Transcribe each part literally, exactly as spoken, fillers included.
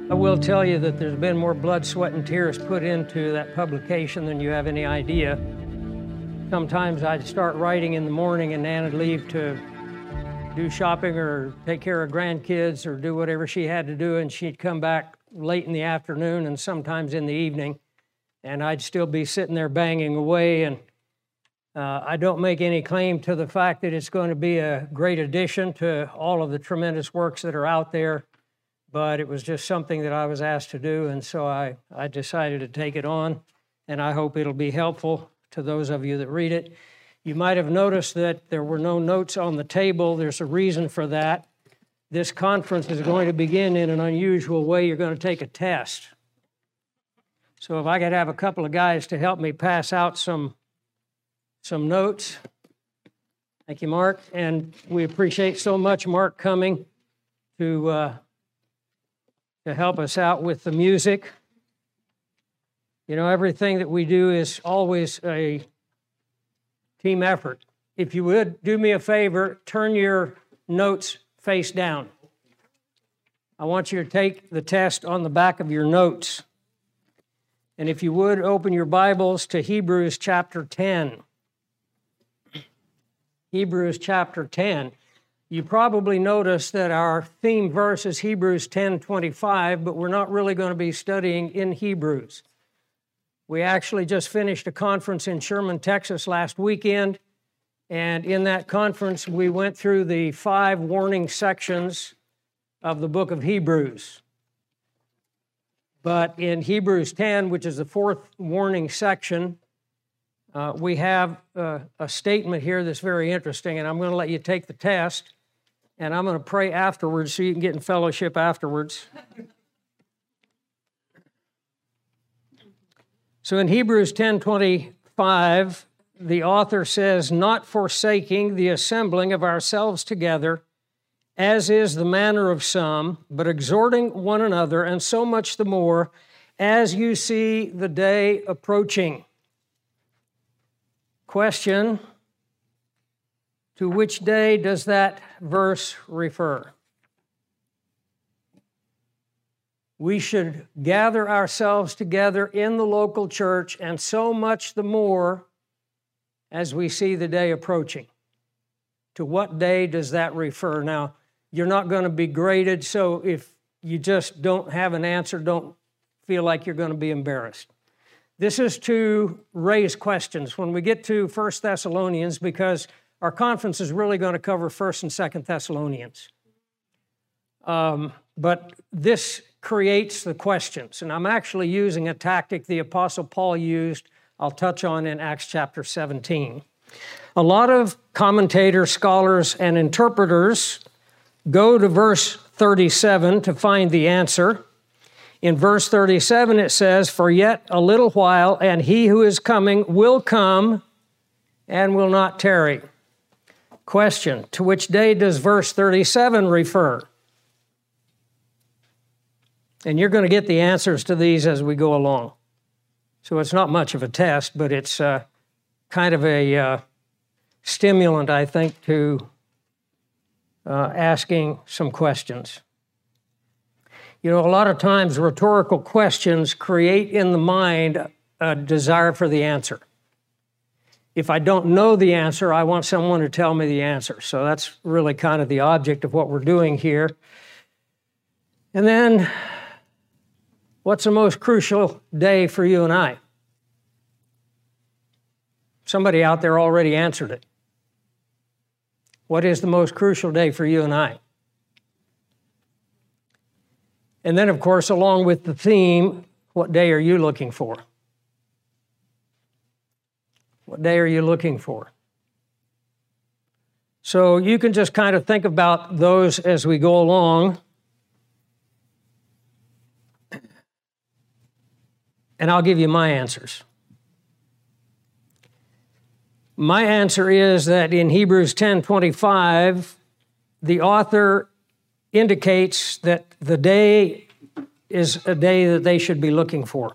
I will tell you that there's been more blood, sweat, and tears put into that publication than you have any idea. Sometimes I'd start writing in the morning and Nan would leave to do shopping or take care of grandkids or do whatever she had to do, and she'd come back late in the afternoon and sometimes in the evening, and I'd still be sitting there banging away. And uh, I don't make any claim to the fact that it's going to be a great addition to all of the tremendous works that are out there, but it was just something that I was asked to do, and so I, I decided to take it on, and I hope it'll be helpful to those of you that read it. You might have noticed that there were no notes on the table. There's a reason for that. This conference is going to begin in an unusual way. You're going to take a test. So if I could have a couple of guys to help me pass out some, some notes. Thank you, Mark. And we appreciate so much Mark coming to... Uh, to help us out with the music. You know, everything that we do is always a team effort. If you would do me a favor, turn your notes face down. I want you to take the test on the back of your notes. And if you would, open your Bibles to Hebrews chapter ten. Hebrews chapter ten. You probably noticed that our theme verse is Hebrews ten twenty-five, but we're not really going to be studying in Hebrews. We actually just finished a conference in Sherman, Texas last weekend, and in that conference we went through the five warning sections of the book of Hebrews. But in Hebrews ten, which is the fourth warning section, uh, we have uh, a statement here that's very interesting, and I'm going to let you take the test. And I'm going to pray afterwards so you can get in fellowship afterwards. So in Hebrews ten twenty-five, the author says, "Not forsaking the assembling of ourselves together, as is the manner of some, but exhorting one another, and so much the more, as you see the day approaching." Question: to which day does that verse refer? We should gather ourselves together in the local church, and so much the more as we see the day approaching. To what day does that refer? Now, you're not going to be graded, so if you just don't have an answer, don't feel like you're going to be embarrassed. This is to raise questions when we get to First Thessalonians, because our conference is really going to cover First and Second Thessalonians. Um, but this creates the questions, and I'm actually using a tactic the Apostle Paul used, I'll touch on in Acts chapter seventeen. A lot of commentators, scholars, and interpreters go to verse thirty-seven to find the answer. In verse thirty-seven it says, "For yet a little while, and he who is coming will come and will not tarry." Question: to which day does verse thirty-seven refer? And you're going to get the answers to these as we go along. So it's not much of a test, but it's uh, kind of a uh, stimulant, I think, to uh, asking some questions. You know, a lot of times rhetorical questions create in the mind a desire for the answer. If I don't know the answer, I want someone to tell me the answer. So that's really kind of the object of what we're doing here. And then, what's the most crucial day for you and I? Somebody out there already answered it. What is the most crucial day for you and I? And then, of course, along with the theme, what day are you looking for? What day are you looking for? So you can just kind of think about those as we go along. And I'll give you my answers. My answer is that in Hebrews ten twenty-five, the author indicates that the day is a day that they should be looking for.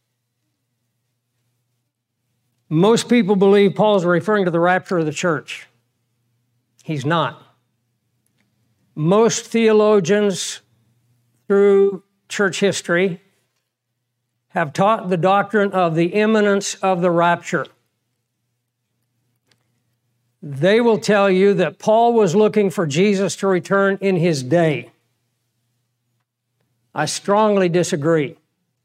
Most people believe Paul's referring to the rapture of the church. He's not. Most theologians through church history have taught the doctrine of the imminence of the rapture. They will tell you that Paul was looking for Jesus to return in his day. I strongly disagree.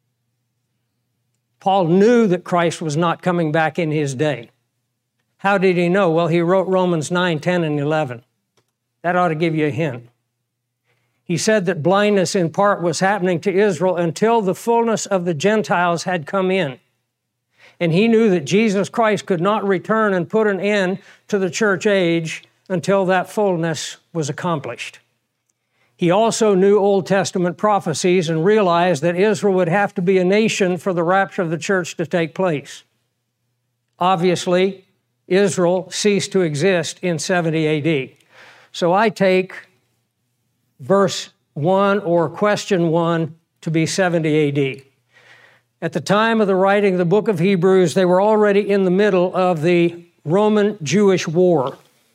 Paul knew that Christ was not coming back in his day. How did he know? Well, he wrote Romans nine, ten, and eleven. That ought to give you a hint. He said that blindness in part was happening to Israel until the fullness of the Gentiles had come in. And he knew that Jesus Christ could not return and put an end to the church age until that fullness was accomplished. He also knew Old Testament prophecies and realized that Israel would have to be a nation for the rapture of the church to take place. Obviously, Israel ceased to exist in seventy A D. So I take verse one or question one to be seventy A D. At the time of the writing of the book of Hebrews, they were already in the middle of the Roman-Jewish war.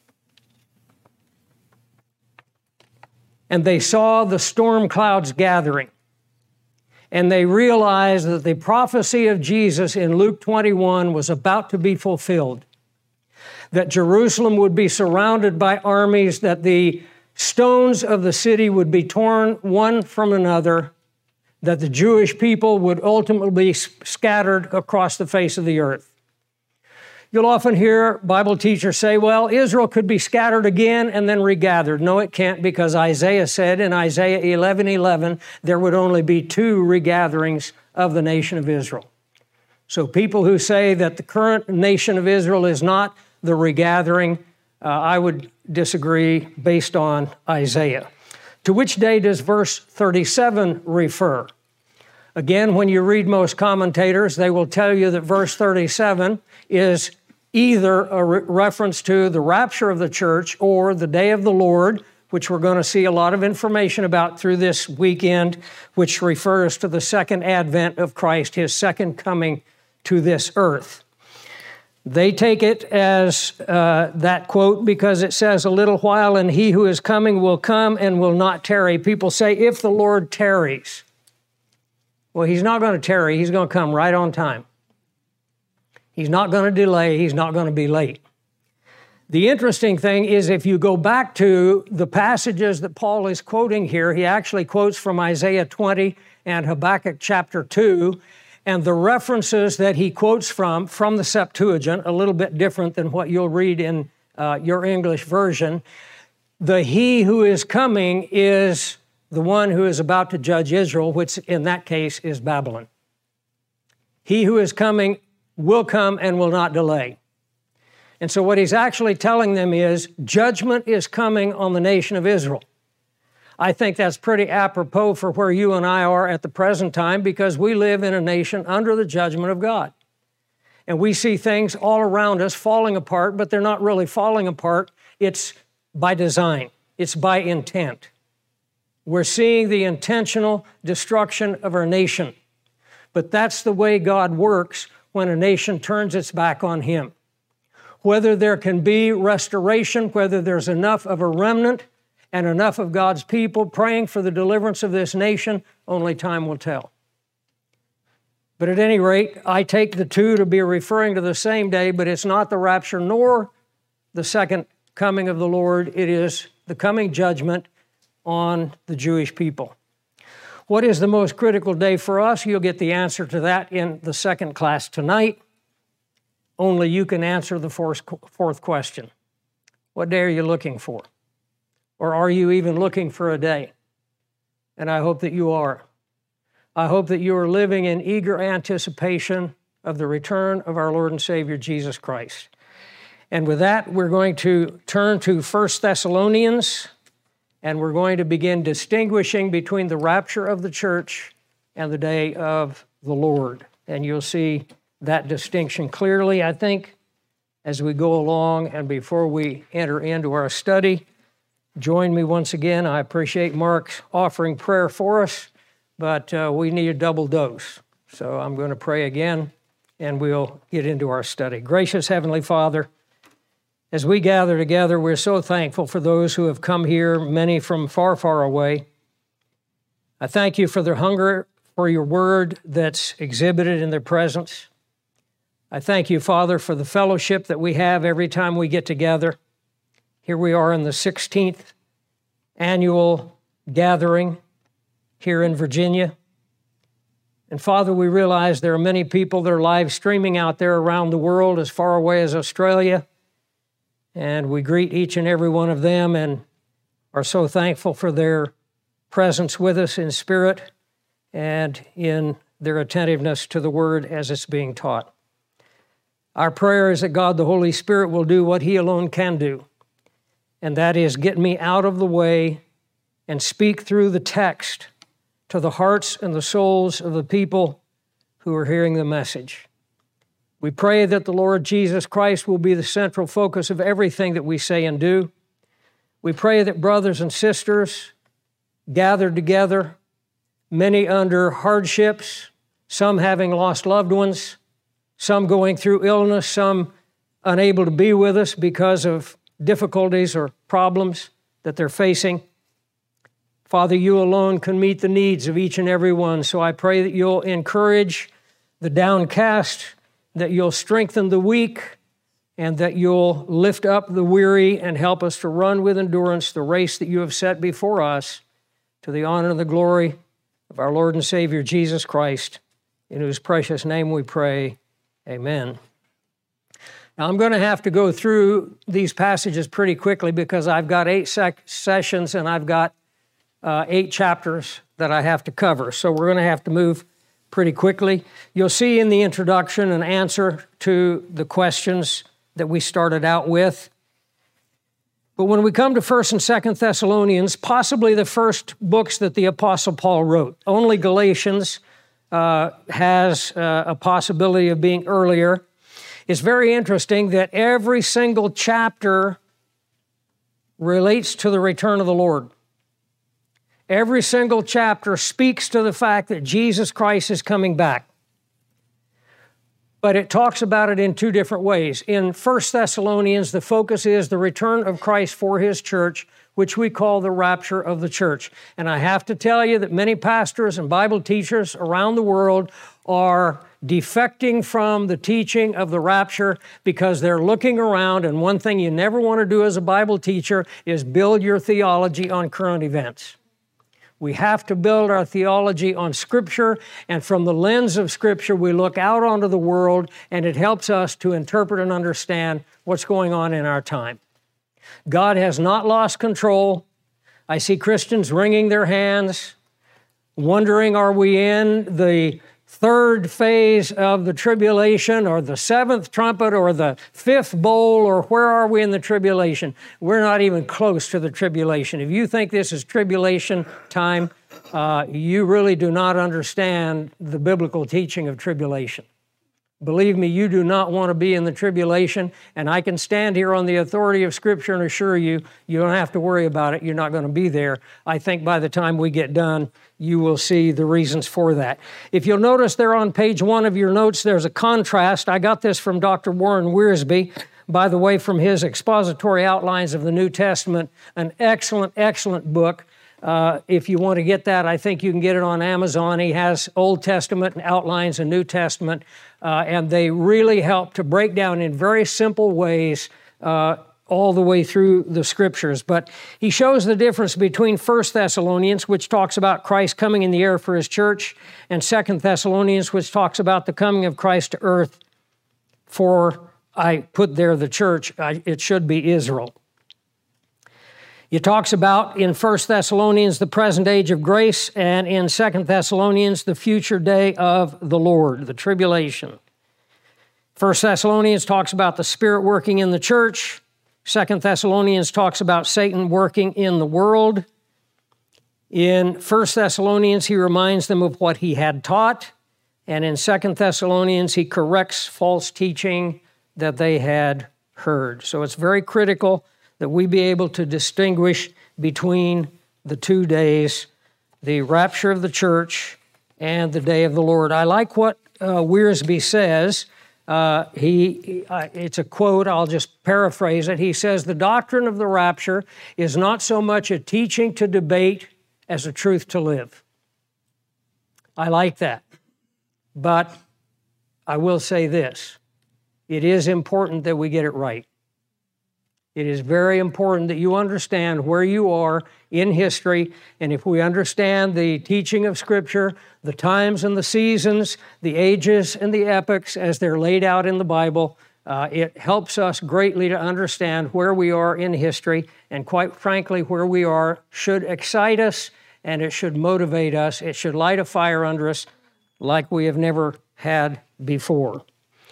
And they saw the storm clouds gathering. And they realized that the prophecy of Jesus in Luke twenty-one was about to be fulfilled. That Jerusalem would be surrounded by armies, that the stones of the city would be torn one from another, that the Jewish people would ultimately be scattered across the face of the earth. You'll often hear Bible teachers say, well, Israel could be scattered again and then regathered. No, it can't, because Isaiah said in Isaiah eleven eleven, there would only be two regatherings of the nation of Israel. So people who say that the current nation of Israel is not the regathering, uh, I would disagree based on Isaiah. To which day does verse thirty-seven refer? Again, when you read most commentators, they will tell you that verse thirty-seven is either a re- reference to the rapture of the church or the day of the Lord, which we're going to see a lot of information about through this weekend, which refers to the second advent of Christ, his second coming to this earth. They take it as uh, that quote because it says, a little while and he who is coming will come and will not tarry. People say, if the Lord tarries. Well, he's not going to tarry. He's going to come right on time. He's not going to delay. He's not going to be late. The interesting thing is if you go back to the passages that Paul is quoting here, he actually quotes from Isaiah twenty and Habakkuk chapter two, and the references that he quotes from, from the Septuagint, a little bit different than what you'll read in uh, your English version. The he who is coming is the one who is about to judge Israel, which in that case is Babylon. He who is coming will come and will not delay. And so what he's actually telling them is judgment is coming on the nation of Israel. I think that's pretty apropos for where you and I are at the present time, because we live in a nation under the judgment of God. And we see things all around us falling apart, but they're not really falling apart. It's by design. It's by intent. We're seeing the intentional destruction of our nation. But that's the way God works when a nation turns its back on him. Whether there can be restoration, whether there's enough of a remnant and enough of God's people praying for the deliverance of this nation, only time will tell. But at any rate, I take the two to be referring to the same day, but it's not the rapture nor the second coming of the Lord. It is the coming judgment on the Jewish people. What is the most critical day for us? You'll get the answer to that in the second class tonight. Only you can answer the fourth, fourth question. What day are you looking for? Or are you even looking for a day? And I hope that you are. I hope that you are living in eager anticipation of the return of our Lord and Savior, Jesus Christ. And with that, we're going to turn to First Thessalonians, and we're going to begin distinguishing between the rapture of the church and the day of the Lord. And you'll see that distinction clearly, I think, as we go along and before we enter into our study. Join me once again. I appreciate Mark offering prayer for us, but uh, we need a double dose. So I'm going to pray again, and we'll get into our study. Gracious Heavenly Father, as we gather together, we're so thankful for those who have come here, many from far, far away. I thank you for their hunger for your word that's exhibited in their presence. I thank you, Father, for the fellowship that we have every time we get together. Here we are in the sixteenth annual gathering here in Virginia. And Father, we realize there are many people that are live streaming out there around the world as far away as Australia. And we greet each and every one of them and are so thankful for their presence with us in spirit and in their attentiveness to the word as it's being taught. Our prayer is that God, the Holy Spirit, will do what He alone can do, and that is get me out of the way and speak through the text to the hearts and the souls of the people who are hearing the message. We pray that the Lord Jesus Christ will be the central focus of everything that we say and do. We pray that brothers and sisters gathered together, many under hardships, some having lost loved ones, some going through illness, some unable to be with us because of difficulties or problems that they're facing. Father, you alone can meet the needs of each and every one, so I pray that you'll encourage the downcast, that you'll strengthen the weak, and that you'll lift up the weary and help us to run with endurance the race that you have set before us, to the honor and the glory of our Lord and Savior, Jesus Christ, in whose precious name we pray. Amen. Now, I'm going to have to go through these passages pretty quickly because I've got eight sec- sessions and I've got uh, eight chapters that I have to cover. So we're going to have to move pretty quickly. You'll see in the introduction an answer to the questions that we started out with. But when we come to First and Second Thessalonians, possibly the first books that the Apostle Paul wrote, only Galatians uh, has uh, a possibility of being earlier. It's very interesting that every single chapter relates to the return of the Lord. Every single chapter speaks to the fact that Jesus Christ is coming back. But it talks about it in two different ways. In First Thessalonians, the focus is the return of Christ for His church, which we call the rapture of the church. And I have to tell you that many pastors and Bible teachers around the world are defecting from the teaching of the rapture because they're looking around, and one thing you never want to do as a Bible teacher is build your theology on current events. We have to build our theology on Scripture, and from the lens of Scripture, we look out onto the world, and it helps us to interpret and understand what's going on in our time. God has not lost control. I see Christians wringing their hands, wondering, are we in the third phase of the tribulation, or the seventh trumpet, or the fifth bowl, or where are we in the tribulation? We're not even close to the tribulation. If you think this is tribulation time, uh, you really do not understand the biblical teaching of tribulation. Believe me, you do not want to be in the tribulation, and I can stand here on the authority of Scripture and assure you, you don't have to worry about it. You're not going to be there. I think by the time we get done, you will see the reasons for that. If you'll notice there on page one of your notes, there's a contrast. I got this from Doctor Warren Wiersbe, by the way, from his Expository Outlines of the New Testament, an excellent, excellent book. Uh, if you want to get that, I think you can get it on Amazon. He has Old Testament and outlines of New Testament, uh, and they really help to break down in very simple ways uh, all the way through the Scriptures. But he shows the difference between First Thessalonians, which talks about Christ coming in the air for His church, and Second Thessalonians, which talks about the coming of Christ to earth for, I put there the church, I, it should be Israel. He talks about in First Thessalonians the present age of grace, and in Second Thessalonians the future day of the Lord, the tribulation. First Thessalonians talks about the Spirit working in the church. Second Thessalonians talks about Satan working in the world. In First Thessalonians, he reminds them of what he had taught, and in Second Thessalonians, he corrects false teaching that they had heard. So it's very critical that we be able to distinguish between the two days, the rapture of the church and the day of the Lord. I like what uh, Wiersbe says. Uh, he, uh, it's a quote, I'll just paraphrase it. He says, the doctrine of the rapture is not so much a teaching to debate as a truth to live. I like that. But I will say this. It is important that we get it right. It is very important that you understand where you are in history, and if we understand the teaching of Scripture, the times and the seasons, the ages and the epochs as they're laid out in the Bible, uh, it helps us greatly to understand where we are in history, and quite frankly, where we are should excite us, and it should motivate us. It should light a fire under us like we have never had before.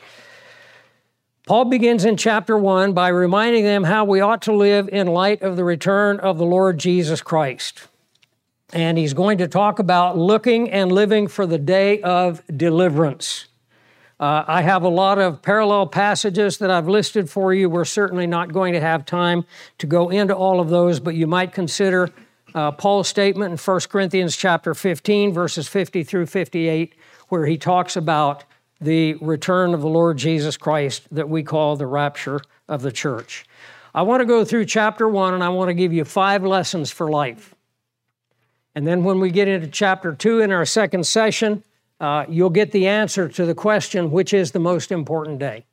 Paul begins in chapter one by reminding them how we ought to live in light of the return of the Lord Jesus Christ. And he's going to talk about looking and living for the day of deliverance. Uh, I have a lot of parallel passages that I've listed for you. We're certainly not going to have time to go into all of those, but you might consider uh, Paul's statement in First Corinthians chapter fifteen, verses fifty through fifty-eight, where he talks about the return of the Lord Jesus Christ that we call the rapture of the church. I want to go through chapter one, and I want to give you five lessons for life. And then when we get into chapter two in our second session, uh, you'll get the answer to the question, which is the most important day?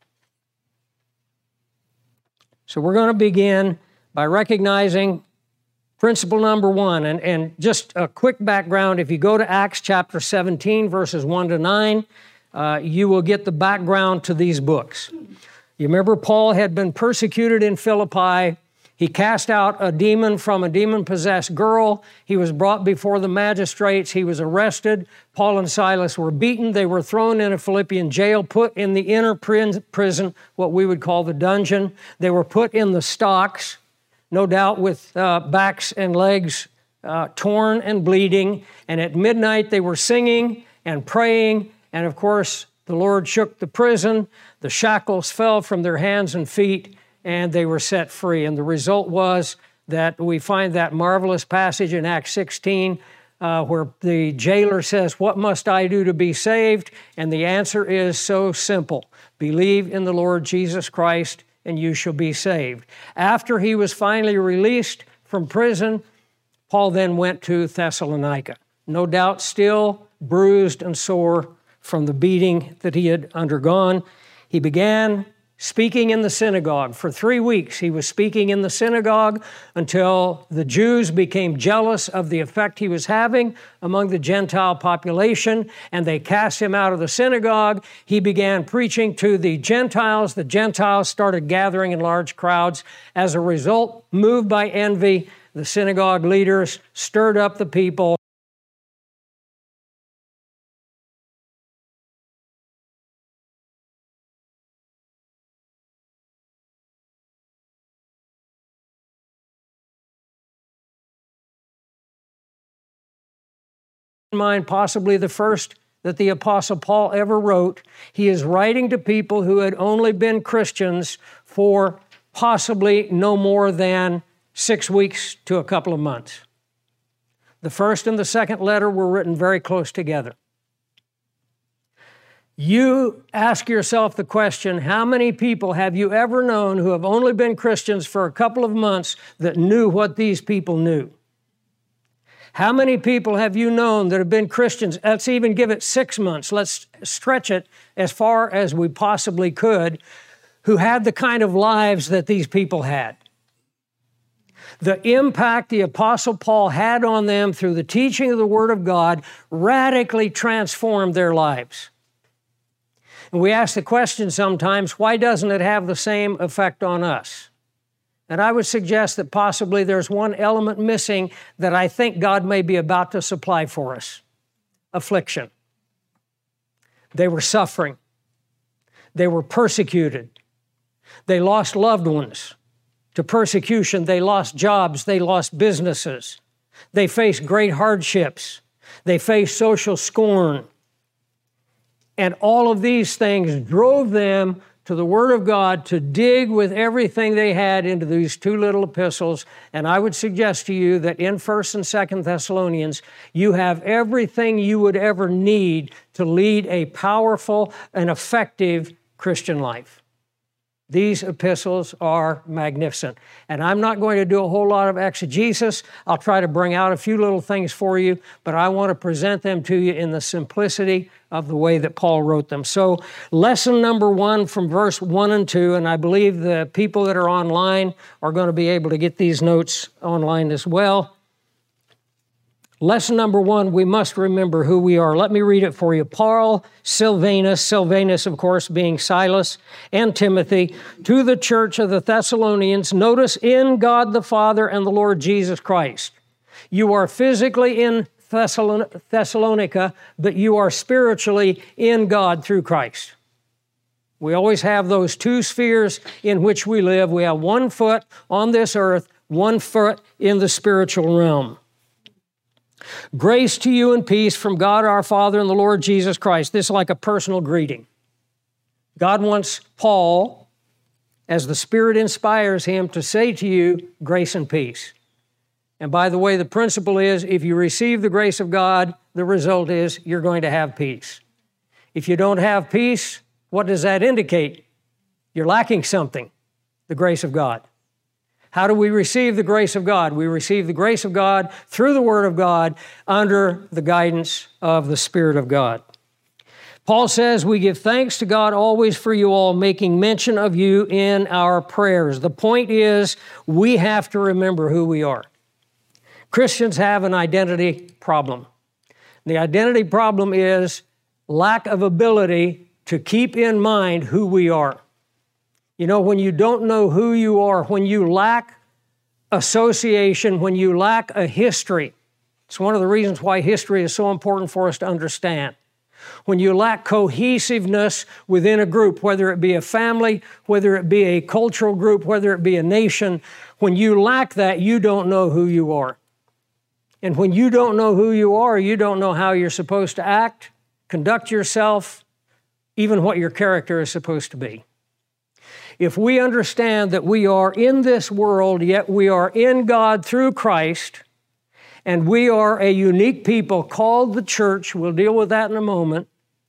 So we're going to begin by recognizing principle number one. And, and just a quick background, if you go to Acts chapter seventeen, verses one to nine, Uh, you will get the background to these books. You remember Paul had been persecuted in Philippi. He cast out a demon from a demon-possessed girl. He was brought before the magistrates. He was arrested. Paul and Silas were beaten. They were thrown in a Philippian jail, put in the inner prison, what we would call the dungeon. They were put in the stocks, no doubt with uh, backs and legs uh, torn and bleeding. And at midnight they were singing and praying. And of course, the Lord shook the prison, the shackles fell from their hands and feet, and they were set free. And the result was that we find that marvelous passage in Acts sixteen uh, where the jailer says, "What must I do to be saved?" And the answer is so simple: believe in the Lord Jesus Christ and you shall be saved. After he was finally released from prison, Paul then went to Thessalonica, no doubt still bruised and sore from the beating that he had undergone. He began speaking in the synagogue. For three weeks, he was speaking in the synagogue until the Jews became jealous of the effect he was having among the Gentile population, and they cast him out of the synagogue. He began preaching to the Gentiles. The Gentiles started gathering in large crowds. As a result, moved by envy, the synagogue leaders stirred up the people. Mind, possibly the first that the Apostle Paul ever wrote. He is writing to people who had only been Christians for possibly no more than six weeks to a couple of months. The first and the second letter were written very close together. You ask yourself the question, how many people have you ever known who have only been Christians for a couple of months that knew what these people knew? How many people have you known that have been Christians? Let's even give it six months. Let's stretch it as far as we possibly could, who had the kind of lives that these people had. The impact the Apostle Paul had on them through the teaching of the Word of God radically transformed their lives. And we ask the question sometimes, why doesn't it have the same effect on us? And I would suggest that possibly there's one element missing that I think God may be about to supply for us: affliction. They were suffering. They were persecuted. They lost loved ones to persecution. They lost jobs. They lost businesses. They faced great hardships. They faced social scorn. And all of these things drove them to the Word of God to dig with everything they had into these two little epistles. And I would suggest to you that in First and Second Thessalonians, you have everything you would ever need to lead a powerful and effective Christian life. These epistles are magnificent. And I'm not going to do a whole lot of exegesis. I'll try to bring out a few little things for you, but I want to present them to you in the simplicity of the way that Paul wrote them. So lesson number one from verse one and two, and I believe the people that are online are going to be able to get these notes online as well. Lesson number one, we must remember who we are. Let me read it for you. Paul, Silvanus, Silvanus, of course, being Silas, and Timothy, to the church of the Thessalonians, notice in God the Father and the Lord Jesus Christ. You are physically in Thessalon- Thessalonica, but you are spiritually in God through Christ. We always have those two spheres in which we live. We have one foot on this earth, one foot in the spiritual realm. Grace to you and peace from God our Father and the Lord Jesus Christ. This is like a personal greeting. God wants Paul, as the Spirit inspires him, to say to you, grace and peace. And by the way, the principle is, if you receive the grace of God, the result is you're going to have peace. If you don't have peace, what does that indicate? You're lacking something, the grace of God. How do we receive the grace of God? We receive the grace of God through the Word of God under the guidance of the Spirit of God. Paul says, we give thanks to God always for you all, making mention of you in our prayers. The point is, we have to remember who we are. Christians have an identity problem. The identity problem is lack of ability to keep in mind who we are. You know, when you don't know who you are, when you lack association, when you lack a history, it's one of the reasons why history is so important for us to understand. When you lack cohesiveness within a group, whether it be a family, whether it be a cultural group, whether it be a nation, when you lack that, you don't know who you are. And when you don't know who you are, you don't know how you're supposed to act, conduct yourself, even what your character is supposed to be. If we understand that we are in this world, yet we are in God through Christ, and we are a unique people called the church, we'll deal with that in a moment,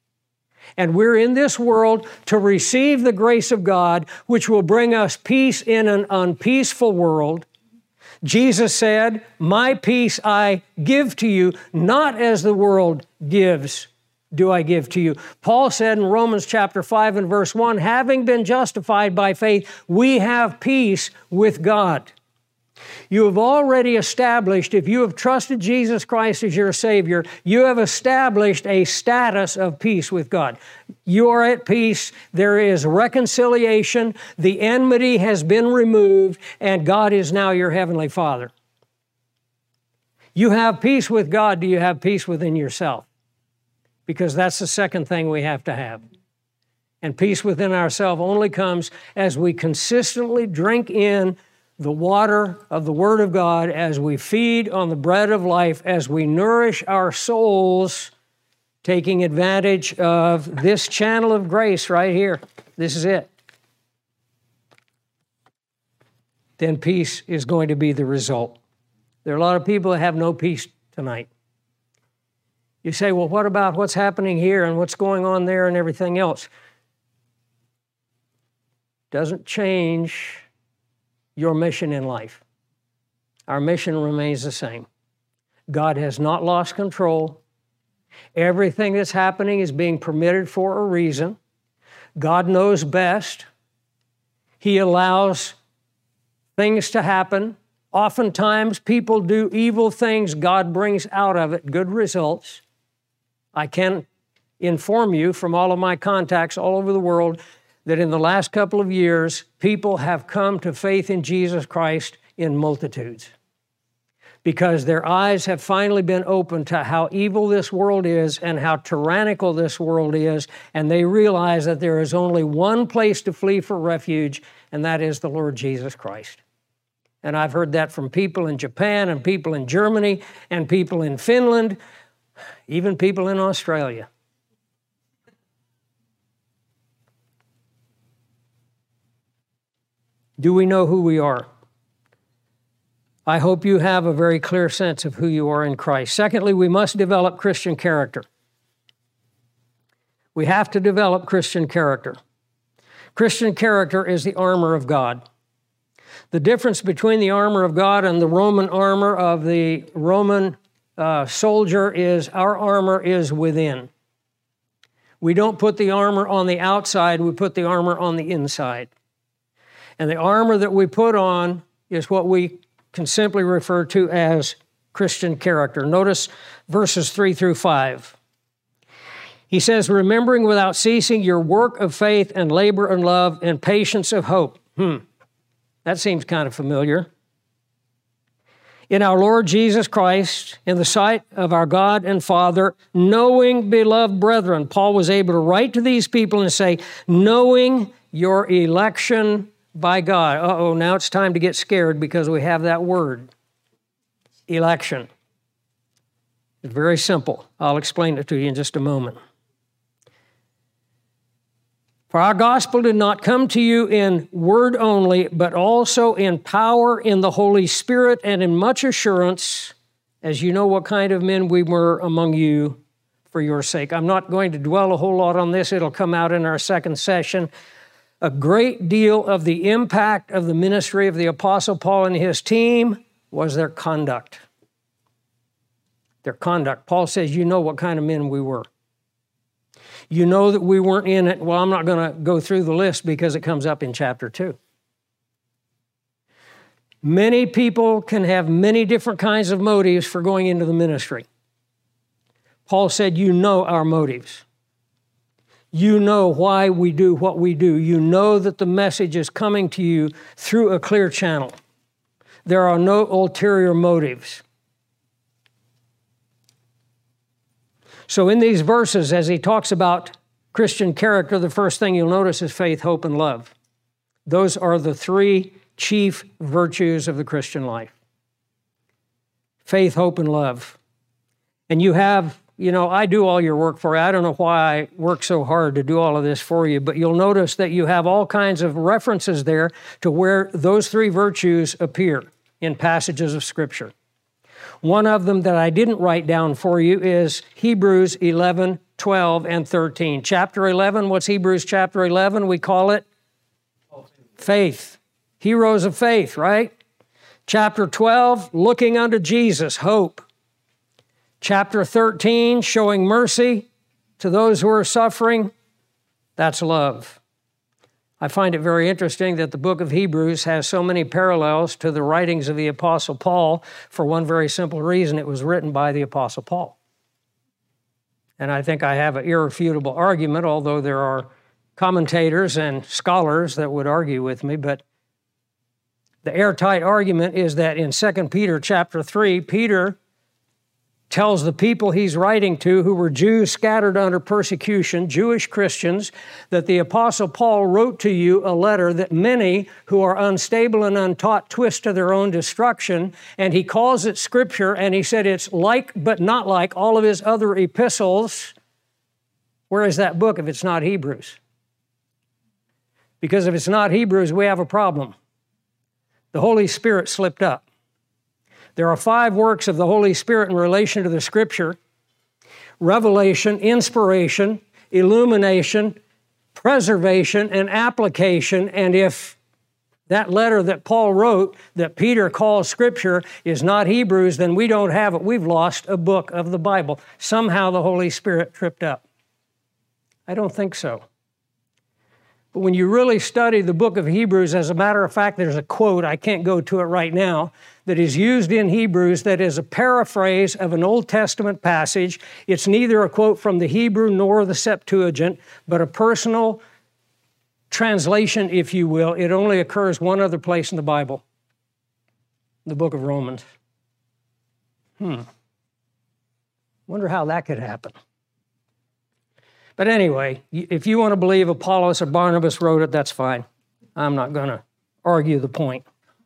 and we're in this world to receive the grace of God, which will bring us peace in an unpeaceful world. Jesus said, my peace I give to you, not as the world gives do I give to you. Paul said in Romans chapter five and verse one, having been justified by faith, we have peace with God. You have already established, if you have trusted Jesus Christ as your Savior, you have established a status of peace with God. You are at peace. There is reconciliation. The enmity has been removed, and God is now your Heavenly Father. You have peace with God. Do you have peace within yourself? Because that's the second thing we have to have. And peace within ourselves only comes as we consistently drink in the water of the Word of God, as we feed on the bread of life, as we nourish our souls, taking advantage of this channel of grace right here. This is it. Then peace is going to be the result. There are a lot of people that have no peace tonight. You say, well, what about what's happening here and what's going on there and everything else? Doesn't change your mission in life. Our mission remains the same. God has not lost control. Everything that's happening is being permitted for a reason. God knows best. He allows things to happen. Oftentimes, people do evil things. God brings out of it good results. I can inform you from all of my contacts all over the world that in the last couple of years, people have come to faith in Jesus Christ in multitudes because their eyes have finally been opened to how evil this world is and how tyrannical this world is, and they realize that there is only one place to flee for refuge, and that is the Lord Jesus Christ. And I've heard that from people in Japan and people in Germany and people in Finland, even people in Australia. Do we know who we are? I hope you have a very clear sense of who you are in Christ. Secondly, we must develop Christian character. We have to develop Christian character. Christian character is the armor of God. The difference between the armor of God and the Roman armor of the Roman uh, soldier is our armor is within. We don't put the armor on the outside, we put the armor on the inside. And the armor that we put on is what we can simply refer to as Christian character. Notice verses three through five. He says, remembering without ceasing your work of faith and labor and love and patience of hope. Hmm, that seems kind of familiar. In our Lord Jesus Christ, in the sight of our God and Father, knowing, beloved brethren, Paul was able to write to these people and say, knowing your election by God. Uh-oh, now it's time to get scared because we have that word, election. It's very simple. I'll explain it to you in just a moment. For our gospel did not come to you in word only, but also in power in the Holy Spirit and in much assurance, as you know what kind of men we were among you for your sake. I'm not going to dwell a whole lot on this. It'll come out in our second session. A great deal of the impact of the ministry of the Apostle Paul and his team was their conduct. Their conduct. Paul says, you know what kind of men we were. You know that we weren't in it. Well, I'm not going to go through the list because it comes up in chapter two. Many people can have many different kinds of motives for going into the ministry. Paul said, you know our motives. You know why we do what we do. You know that the message is coming to you through a clear channel. There are no ulterior motives. So in these verses, as he talks about Christian character, the first thing you'll notice is faith, hope, and love. Those are the three chief virtues of the Christian life. Faith, hope, and love. And you have, you know, I do all your work for you. I don't know why I work so hard to do all of this for you, but you'll notice that you have all kinds of references there to where those three virtues appear in passages of Scripture. One of them that I didn't write down for you is Hebrews eleven, twelve, and thirteen. Chapter eleven, what's Hebrews chapter eleven? We call it faith. Heroes of faith, right? Chapter twelve, looking unto Jesus, hope. Chapter thirteen, showing mercy to those who are suffering, that's love. I find it very interesting that the book of Hebrews has so many parallels to the writings of the Apostle Paul for one very simple reason. It was written by the Apostle Paul. And I think I have an irrefutable argument, although there are commentators and scholars that would argue with me, but the airtight argument is that in Second Peter chapter three, Peter tells the people he's writing to who were Jews scattered under persecution, Jewish Christians, that the Apostle Paul wrote to you a letter that many who are unstable and untaught twist to their own destruction, and he calls it Scripture, and he said it's like but not like all of his other epistles. Where is that book if it's not Hebrews? Because if it's not Hebrews, we have a problem. The Holy Spirit slipped up. There are five works of the Holy Spirit in relation to the Scripture: revelation, inspiration, illumination, preservation, and application. And if that letter that Paul wrote, that Peter calls Scripture, is not Hebrews, then we don't have it. We've lost a book of the Bible. Somehow the Holy Spirit tripped up. I don't think so. But when you really study the book of Hebrews, as a matter of fact, there's a quote, I can't go to it right now, that is used in Hebrews that is a paraphrase of an Old Testament passage. It's neither a quote from the Hebrew nor the Septuagint, but a personal translation, if you will. It only occurs one other place in the Bible, the book of Romans. Hmm. Wonder how that could happen. But anyway, if you want to believe Apollos or Barnabas wrote it, that's fine. I'm not going to argue the point.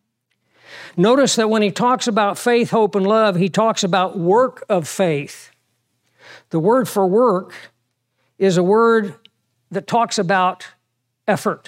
Notice that when he talks about faith, hope, and love, he talks about work of faith. The word for work is a word that talks about effort,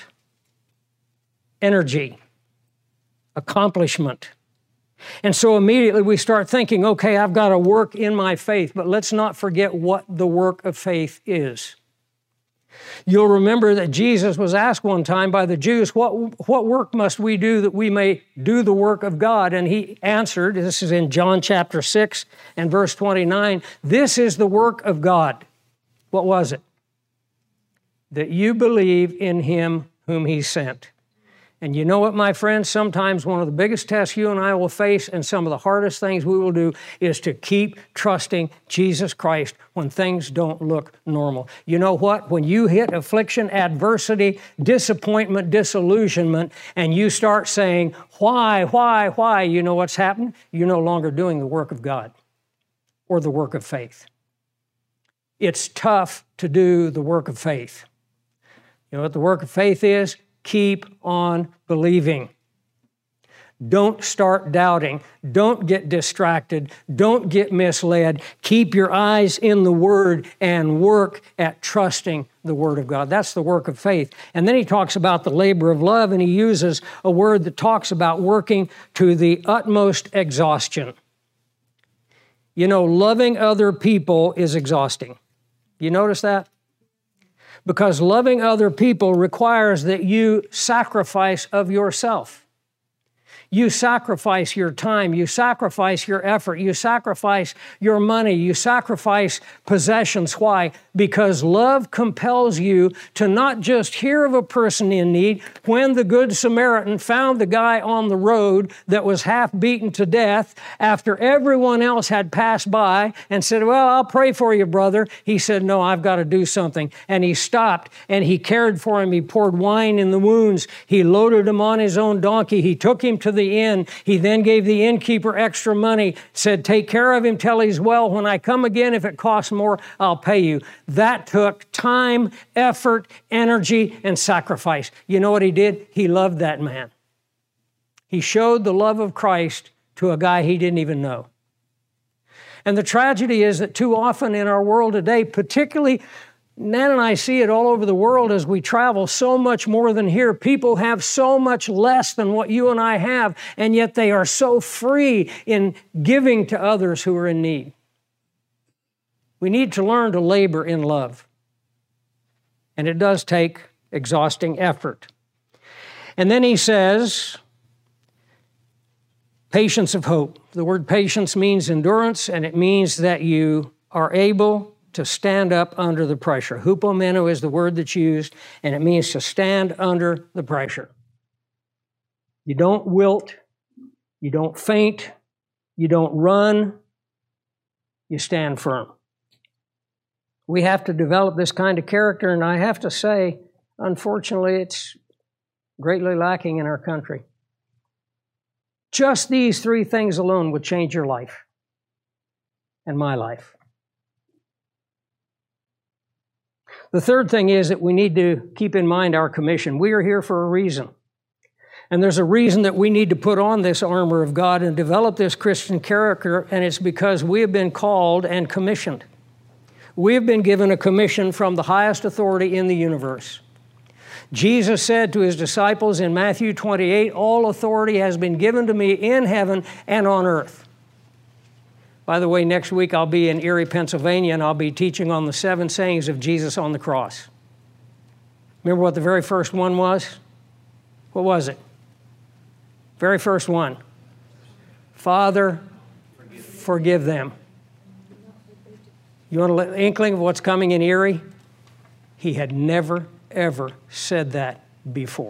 energy, accomplishment. And so immediately we start thinking, okay, I've got to work in my faith, but let's not forget what the work of faith is. You'll remember that Jesus was asked one time by the Jews, what, what work must we do that we may do the work of God? And he answered, this is in John chapter six and verse twenty-nine, this is the work of God. What was it? That you believe in him whom he sent. And you know what, my friends? Sometimes one of the biggest tests you and I will face and some of the hardest things we will do is to keep trusting Jesus Christ when things don't look normal. You know what? When you hit affliction, adversity, disappointment, disillusionment, and you start saying, why, why, why, you know what's happened? You're no longer doing the work of God or the work of faith. It's tough to do the work of faith. You know what the work of faith is? Keep on believing. Don't start doubting. Don't get distracted. Don't get misled. Keep your eyes in the Word and work at trusting the Word of God. That's the work of faith. And then he talks about the labor of love, and he uses a word that talks about working to the utmost exhaustion. You know, loving other people is exhausting. You notice that? Because loving other people requires that you sacrifice of yourself. You sacrifice your time, you sacrifice your effort, you sacrifice your money, you sacrifice possessions. Why? Because love compels you to not just hear of a person in need. When the Good Samaritan found the guy on the road that was half beaten to death, after everyone else had passed by and said, well, I'll pray for you, brother. He said, no, I've got to do something. And he stopped and he cared for him. He poured wine in the wounds. He loaded him on his own donkey. He took him to the inn. He then gave the innkeeper extra money, said, take care of him till he's well. When I come again, if it costs more, I'll pay you. That took time, effort, energy, and sacrifice. You know what he did? He loved that man. He showed the love of Christ to a guy he didn't even know. And the tragedy is that too often in our world today, particularly Nan and I see it all over the world as we travel so much more than here. People have so much less than what you and I have, and yet they are so free in giving to others who are in need. We need to learn to labor in love. And it does take exhausting effort. And then he says, patience of hope. The word patience means endurance, and it means that you are able to stand up under the pressure. Hupomeno is the word that's used, and it means to stand under the pressure. You don't wilt, you don't faint, you don't run, you stand firm. We have to develop this kind of character, and I have to say, unfortunately, it's greatly lacking in our country. Just these three things alone would change your life and my life. The third thing is that we need to keep in mind our commission. We are here for a reason. And there's a reason that we need to put on this armor of God and develop this Christian character, and it's because we have been called and commissioned. We have been given a commission from the highest authority in the universe. Jesus said to his disciples in Matthew twenty-eight, all authority has been given to me in heaven and on earth. By the way, next week I'll be in Erie, Pennsylvania, and I'll be teaching on the seven sayings of Jesus on the cross. Remember what the very first one was? What was it? Very first one. Father, forgive them. You want an inkling of what's coming in Erie? He had never, ever said that before.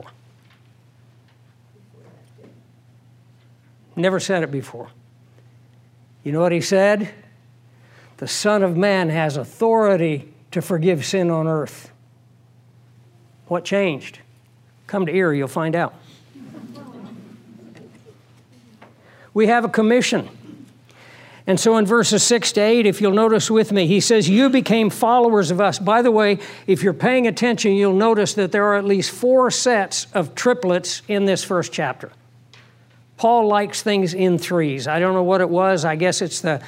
Never said it before. You know what he said? The Son of Man has authority to forgive sin on earth. What changed? Come to Erie, you'll find out. We have a commission. And so in verses six to eight, if you'll notice with me, he says, you became followers of us. By the way, if you're paying attention, you'll notice that there are at least four sets of triplets in this first chapter. Paul likes things in threes. I don't know what it was. I guess it's the,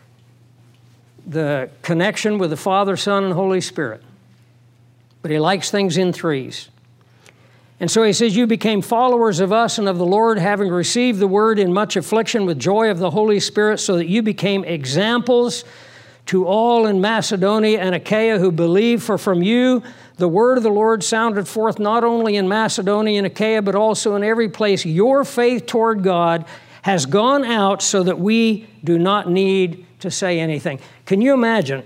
the connection with the Father, Son, and Holy Spirit. But he likes things in threes. And so he says, you became followers of us and of the Lord, having received the word in much affliction with joy of the Holy Spirit, so that you became examples to all in Macedonia and Achaia who believe, for from you the word of the Lord sounded forth not only in Macedonia and Achaia, but also in every place. Your faith toward God has gone out so that we do not need to say anything. Can you imagine?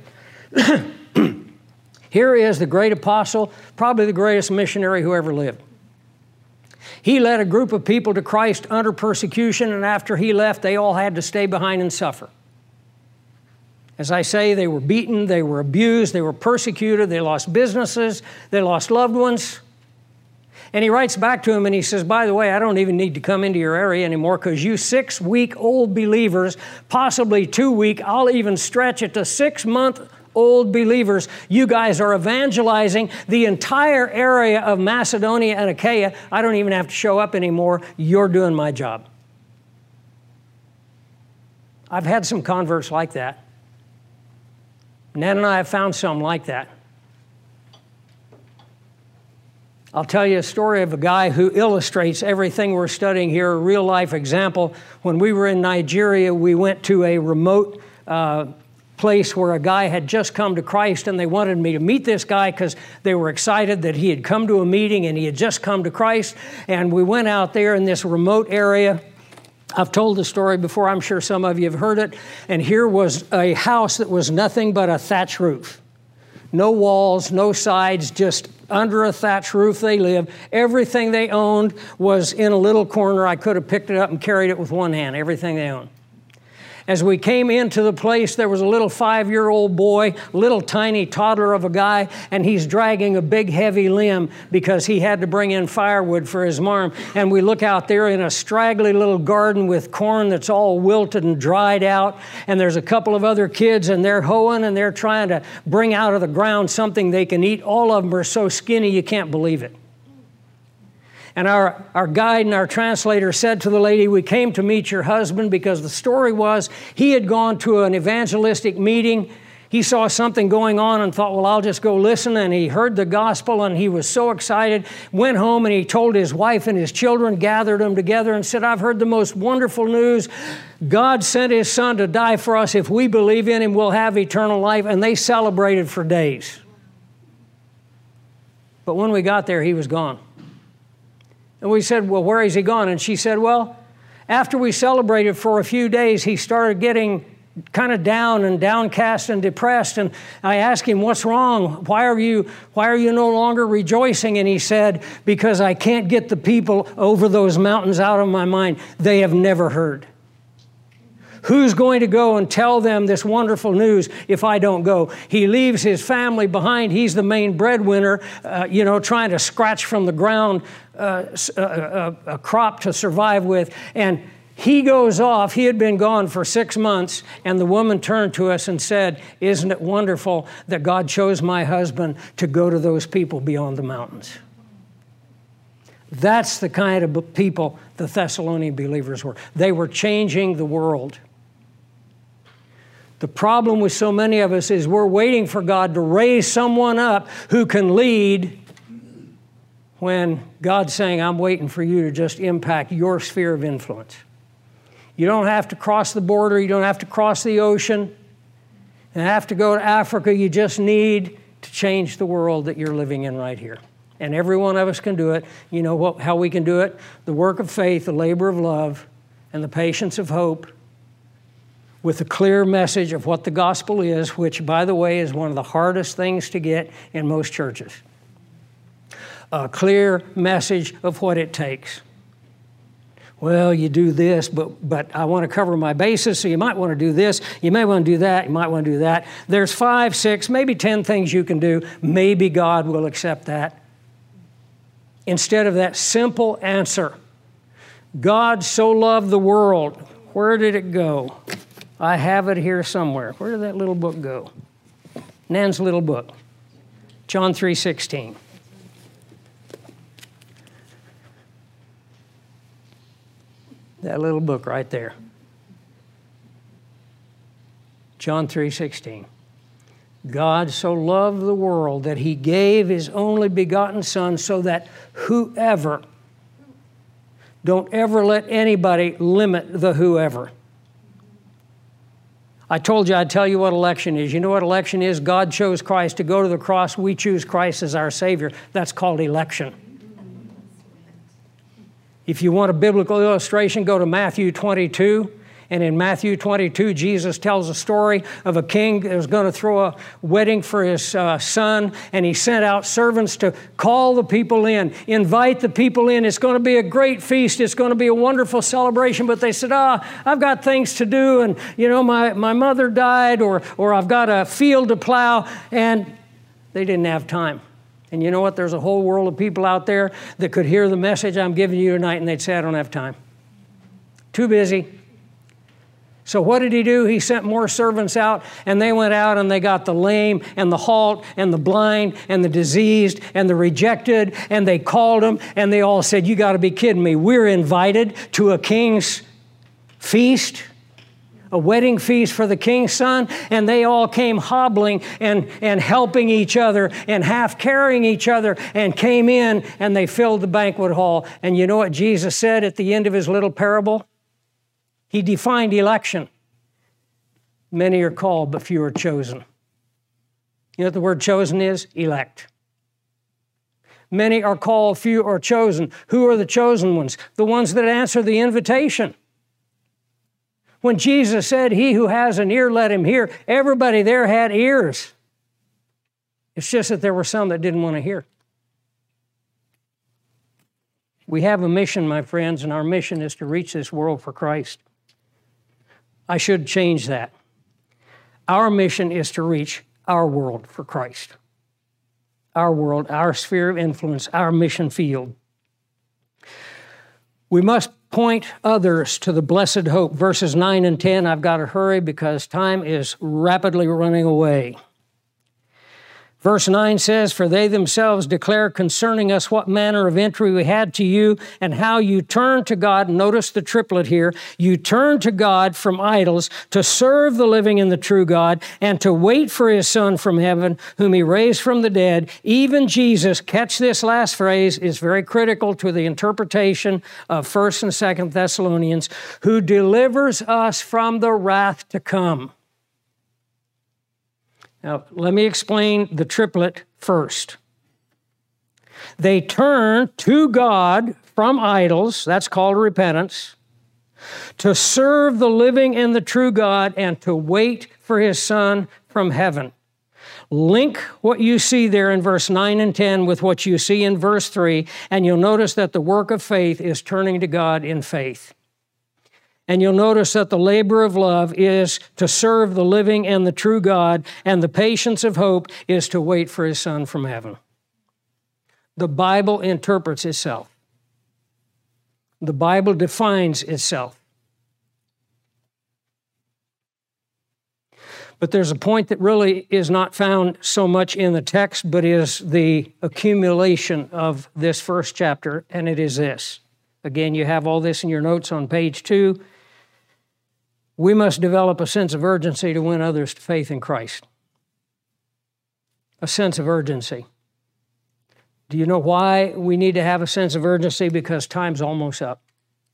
Here is the great apostle, probably the greatest missionary who ever lived. He led a group of people to Christ under persecution, and after he left, they all had to stay behind and suffer. As I say, they were beaten, they were abused, they were persecuted, they lost businesses, they lost loved ones. And he writes back to him and he says, by the way, I don't even need to come into your area anymore because you six-week-old believers, possibly two-week, I'll even stretch it to six-month-old believers, you guys are evangelizing the entire area of Macedonia and Achaia. I don't even have to show up anymore. You're doing my job. I've had some converts like that. Nan and I have found some like that. I'll tell you a story of a guy who illustrates everything we're studying here, a real-life example. When we were in Nigeria, we went to a remote uh, place where a guy had just come to Christ, and they wanted me to meet this guy because they were excited that he had come to a meeting and he had just come to Christ. And we went out there in this remote area. I've told the story before. I'm sure some of you have heard it. And here was a house that was nothing but a thatch roof. No walls, no sides, just under a thatch roof they lived. Everything they owned was in a little corner. I could have picked it up and carried it with one hand, everything they owned. As we came into the place, there was a little five-year-old boy, little tiny toddler of a guy, and he's dragging a big, heavy limb because he had to bring in firewood for his mom. And we look out there in a straggly little garden with corn that's all wilted and dried out, and there's a couple of other kids, and they're hoeing, and they're trying to bring out of the ground something they can eat. All of them are so skinny you can't believe it. And our, our guide and our translator said to the lady, we came to meet your husband, because the story was he had gone to an evangelistic meeting. He saw something going on and thought, well, I'll just go listen. And he heard the gospel and he was so excited, went home and he told his wife and his children, gathered them together and said, I've heard the most wonderful news. God sent his son to die for us. If we believe in him, we'll have eternal life. And they celebrated for days. But when we got there, he was gone. And we said, well, where is he gone? And she said, well, after we celebrated for a few days, he started getting kind of down and downcast and depressed. And I asked him, what's wrong? Why are you, why are you no longer rejoicing? And he said, because I can't get the people over those mountains out of my mind. They have never heard. Who's going to go and tell them this wonderful news if I don't go? He leaves his family behind. He's the main breadwinner, uh, you know, trying to scratch from the ground uh, a, a, a crop to survive with. And he goes off. He had been gone for six months. And the woman turned to us and said, isn't it wonderful that God chose my husband to go to those people beyond the mountains? That's the kind of people the Thessalonian believers were. They were changing the world. The problem with so many of us is we're waiting for God to raise someone up who can lead, when God's saying, I'm waiting for you to just impact your sphere of influence. You don't have to cross the border. You don't have to cross the ocean. You don't have to go to Africa. You just need to change the world that you're living in right here. And every one of us can do it. You know what, how we can do it? The work of faith, the labor of love, and the patience of hope, with a clear message of what the gospel is, which, by the way, is one of the hardest things to get in most churches. A clear message of what it takes. Well, you do this, but, but I want to cover my bases, so you might want to do this, you may want to do that, you might want to do that. There's five, six, maybe ten things you can do. Maybe God will accept that. Instead of that simple answer, God so loved the world. Where did it go? I have it here somewhere. Where did that little book go? Nan's little book. John three sixteen. That little book right there. John three sixteen. God so loved the world that he gave his only begotten Son, so that whoever, don't ever let anybody limit the whoever. I told you I'd tell you what election is. You know what election is? God chose Christ to go to the cross. We choose Christ as our Savior. That's called election. If you want a biblical illustration, go to Matthew twenty-two. And in Matthew twenty-two, Jesus tells a story of a king that was going to throw a wedding for his uh, son, and he sent out servants to call the people in, invite the people in. It's going to be a great feast. It's going to be a wonderful celebration. But they said, ah, I've got things to do, and, you know, my, my mother died, or, or I've got a field to plow, and they didn't have time. And you know what? There's a whole world of people out there that could hear the message I'm giving you tonight, and they'd say, I don't have time. Too busy. So what did he do? He sent more servants out, and they went out and they got the lame and the halt and the blind and the diseased and the rejected, and they called them, and they all said, you got to be kidding me. We're invited to a king's feast, a wedding feast for the king's son, and they all came hobbling and, and helping each other and half carrying each other and came in, and they filled the banquet hall. And you know what Jesus said at the end of his little parable? He defined election. Many are called, but few are chosen. You know what the word chosen is? Elect. Many are called, few are chosen. Who are the chosen ones? The ones that answer the invitation. When Jesus said, he who has an ear, let him hear, everybody there had ears. It's just that there were some that didn't want to hear. We have a mission, my friends, and our mission is to reach this world for Christ. I should change that. Our mission is to reach our world for Christ. Our world, our sphere of influence, our mission field. We must point others to the blessed hope. Verses nine and ten, I've got to hurry because time is rapidly running away. Verse nine says, for they themselves declare concerning us what manner of entry we had to you and how you turned to God. Notice the triplet here. You turned to God from idols to serve the living and the true God and to wait for his Son from heaven, whom he raised from the dead. Even Jesus, catch this last phrase, is very critical to the interpretation of First and Second Thessalonians, who delivers us from the wrath to come. Now, let me explain the triplet first. They turn to God from idols, that's called repentance, to serve the living and the true God and to wait for his Son from heaven. Link what you see there in verse nine and ten with what you see in verse three, and you'll notice that the work of faith is turning to God in faith. And you'll notice that the labor of love is to serve the living and the true God, and the patience of hope is to wait for his Son from heaven. The Bible interprets itself. The Bible defines itself. But there's a point that really is not found so much in the text, but is the accumulation of this first chapter, and it is this. Again, you have all this in your notes on page two. We must develop a sense of urgency to win others to faith in Christ. A sense of urgency. Do you know why we need to have a sense of urgency? Because time's almost up.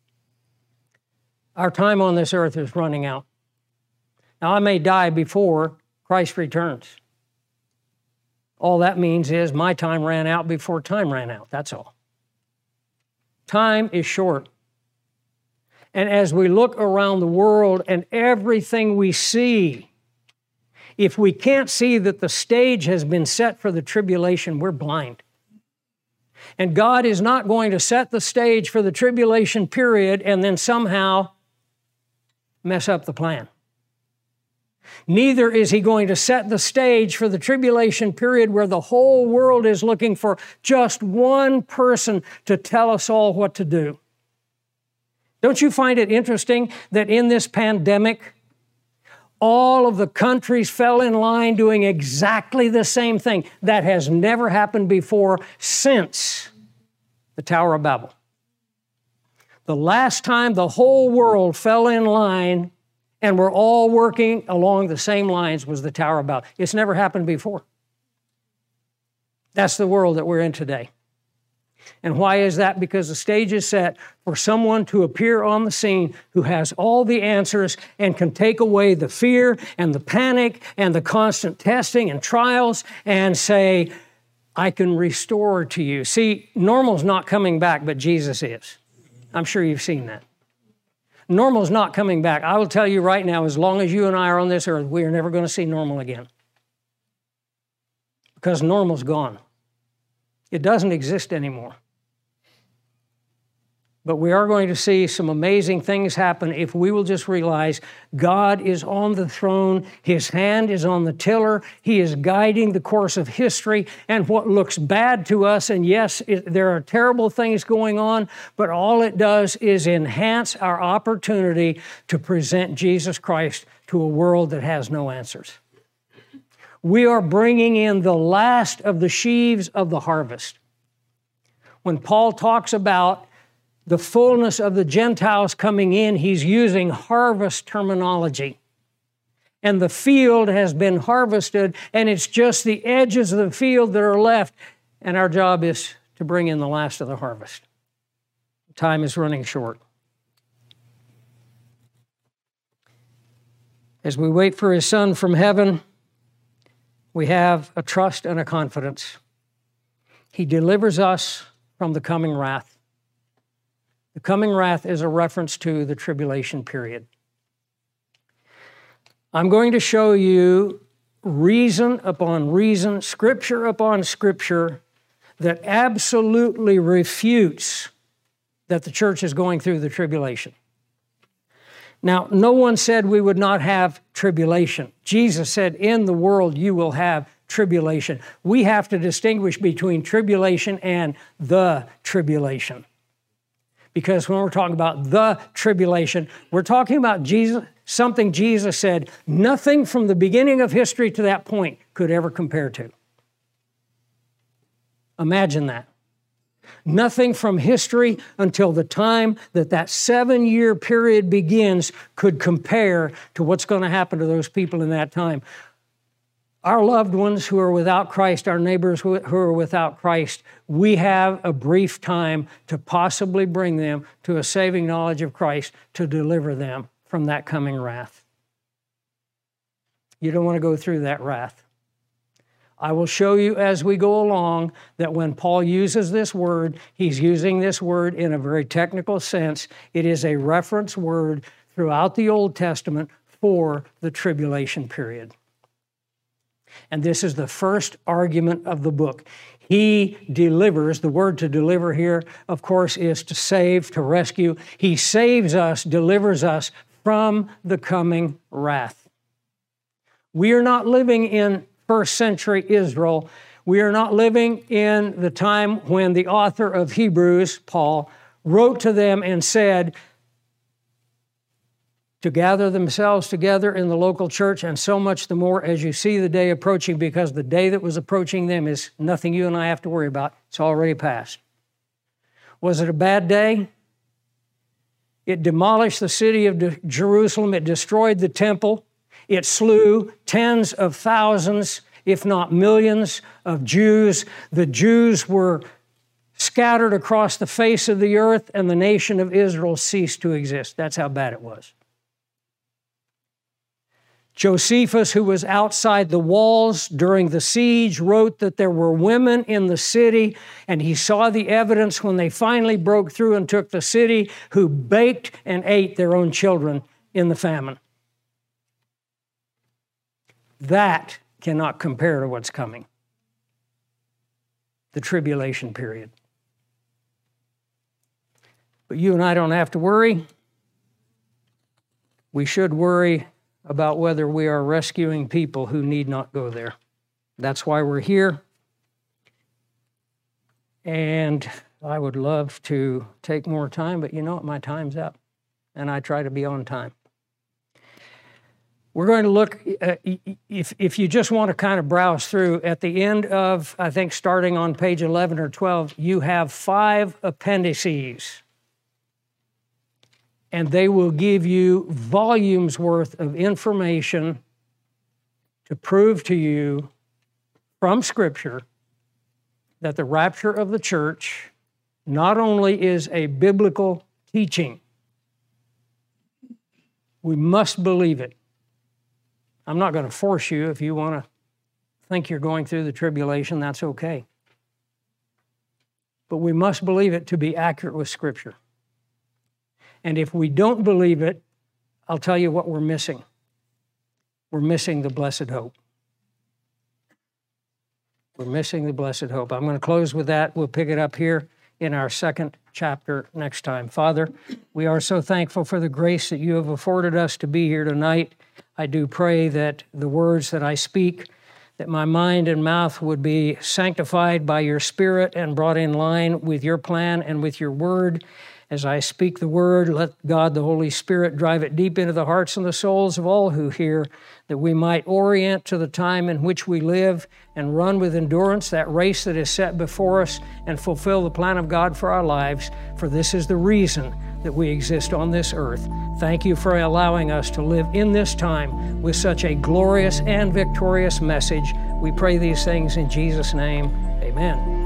Our time on this earth is running out. Now, I may die before Christ returns. All that means is my time ran out before time ran out. That's all. Time is short. And as we look around the world and everything we see, if we can't see that the stage has been set for the tribulation, we're blind. And God is not going to set the stage for the tribulation period and then somehow mess up the plan. Neither is he going to set the stage for the tribulation period where the whole world is looking for just one person to tell us all what to do. Don't you find it interesting that in this pandemic, all of the countries fell in line doing exactly the same thing? That has never happened before since the Tower of Babel. The last time the whole world fell in line and we're all working along the same lines was the Tower of Babel. It's never happened before. That's the world that we're in today. And why is that? Because the stage is set for someone to appear on the scene who has all the answers and can take away the fear and the panic and the constant testing and trials and say, I can restore to you. See, normal's not coming back, but Jesus is. I'm sure you've seen that. Normal's not coming back. I will tell you right now, as long as you and I are on this earth, we are never going to see normal again. Because normal's gone. It doesn't exist anymore. But we are going to see some amazing things happen if we will just realize God is on the throne, His hand is on the tiller, He is guiding the course of history, and what looks bad to us, and yes, it, there are terrible things going on, but all it does is enhance our opportunity to present Jesus Christ to a world that has no answers. We are bringing in the last of the sheaves of the harvest. When Paul talks about the fullness of the Gentiles coming in, he's using harvest terminology. And the field has been harvested, and it's just the edges of the field that are left. And our job is to bring in the last of the harvest. Time is running short. As we wait for His Son from heaven, we have a trust and a confidence. He delivers us from the coming wrath. The coming wrath is a reference to the tribulation period. I'm going to show you reason upon reason, scripture upon scripture, that absolutely refutes that the church is going through the tribulation. Now, no one said we would not have tribulation. Jesus said, in the world you will have tribulation. We have to distinguish between tribulation and the tribulation. Because when we're talking about the tribulation, we're talking about Jesus, something Jesus said, nothing from the beginning of history to that point could ever compare to. Imagine that. Nothing from history until the time that that seven-year period begins could compare to what's going to happen to those people in that time. Our loved ones who are without Christ, our neighbors who are without Christ, we have a brief time to possibly bring them to a saving knowledge of Christ to deliver them from that coming wrath. You don't want to go through that wrath. I will show you as we go along that when Paul uses this word, he's using this word in a very technical sense. It is a reference word throughout the Old Testament for the tribulation period. And this is the first argument of the book. He delivers. The word to deliver here, of course, is to save, to rescue. He saves us, delivers us from the coming wrath. We are not living in first century Israel. We are not living in the time when the author of Hebrews, Paul, wrote to them and said, to gather themselves together in the local church, and so much the more as you see the day approaching, because the day that was approaching them is nothing you and I have to worry about. It's already passed. Was it a bad day? It demolished the city of Jerusalem. It destroyed the temple. It slew tens of thousands, if not millions, of Jews. The Jews were scattered across the face of the earth, and the nation of Israel ceased to exist. That's how bad it was. Josephus, who was outside the walls during the siege, wrote that there were women in the city, and he saw the evidence when they finally broke through and took the city, who baked and ate their own children in the famine. That cannot compare to what's coming. The tribulation period. But you and I don't have to worry. We should worry about whether we are rescuing people who need not go there. That's why we're here. And I would love to take more time, but you know what? My time's up, and I try to be on time. We're going to look, uh, if, if you just want to kind of browse through, at the end of, I think, starting on page eleven or twelve, you have five appendices. And they will give you volumes worth of information to prove to you from Scripture that the rapture of the church not only is a biblical teaching, we must believe it. I'm not going to force you. If you want to think you're going through the tribulation, that's okay. But we must believe it to be accurate with Scripture. And if we don't believe it, I'll tell you what we're missing. We're missing the blessed hope. We're missing the blessed hope. I'm going to close with that. We'll pick it up here in our second chapter next time. Father, we are so thankful for the grace that you have afforded us to be here tonight. I do pray that the words that I speak, that my mind and mouth would be sanctified by your Spirit and brought in line with your plan and with your word. As I speak the word, let God, the Holy Spirit, drive it deep into the hearts and the souls of all who hear, that we might orient to the time in which we live and run with endurance that race that is set before us and fulfill the plan of God for our lives, for this is the reason that we exist on this earth. Thank you for allowing us to live in this time with such a glorious and victorious message. We pray these things in Jesus' name. Amen.